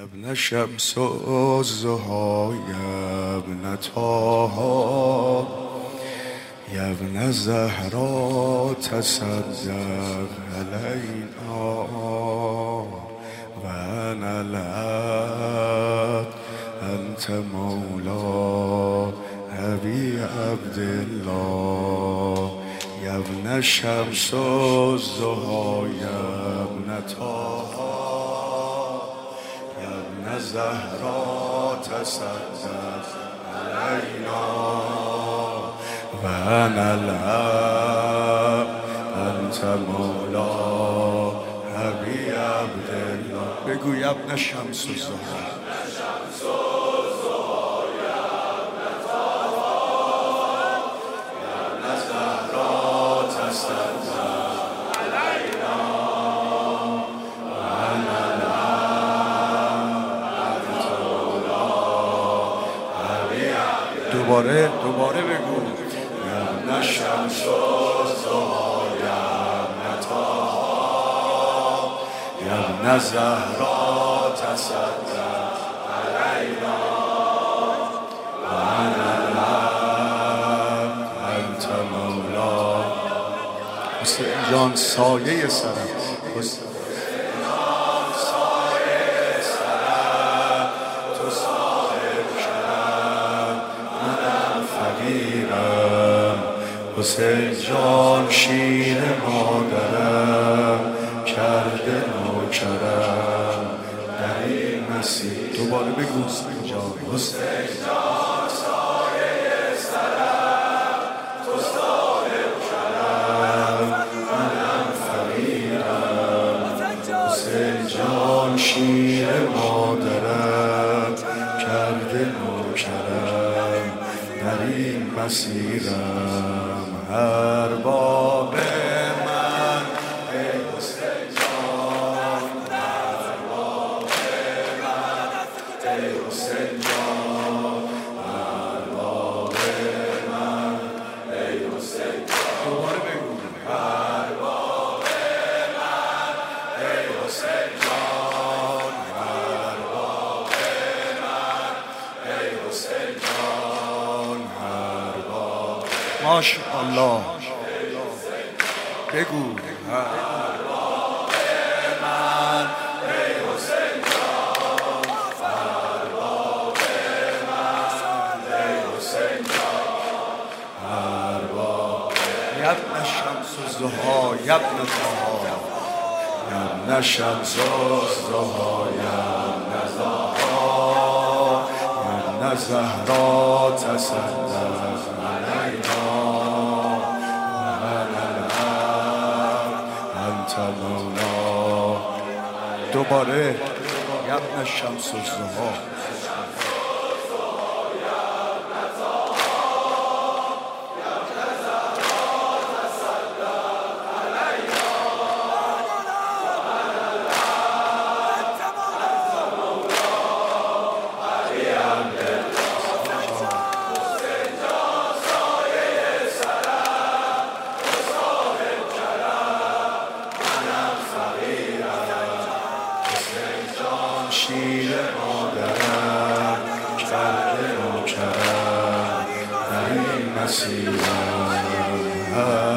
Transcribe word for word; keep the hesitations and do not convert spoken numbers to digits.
ابن شمس الزها یا ابن طه یا ابن زهرا تصدق علینا و انا لك انت مولا ابی عبدالله یا ابن شمس الزها یا ابن طه زهرا تصدق علینا و انا لك انت مولا ابی عبدالله. بگو یا ابن شمس الزها دوباره دوباره بگو یا ابن شمس الزها یا ابن طه یا ابن زهرا تصدق علینا و انا لک انت مولا. حسین جان سایه سرم، حسین جان شیر مادرم کرده نوکرم در این مسیر. دوباره بگو حسین جان. حسین جان سایه سرم تو صاحب کرم منم فقیرم. حسین جان شیر مادرم کرده نوکرم در این مسیرم. ارباب من ای حسین جان، ارباب من ای حسین جان، ارباب من ای حسین جان. دوباره بگو ارباب من ای حسین جان، ارباب من ای حسین جان، ارباب. ماشاءالله. بگو ارباب من ای حسین جان، ارباب من ای حسین جان، ارباب. یا ابن شمس الزها یا ابن طه یا ابن شمس الزها یا ابن طه یا ابن زهرا تصدق علینا مولا. دوباره یا ابن شمس الزها. شیر مادرم کرده نوکرم در این مسیرم.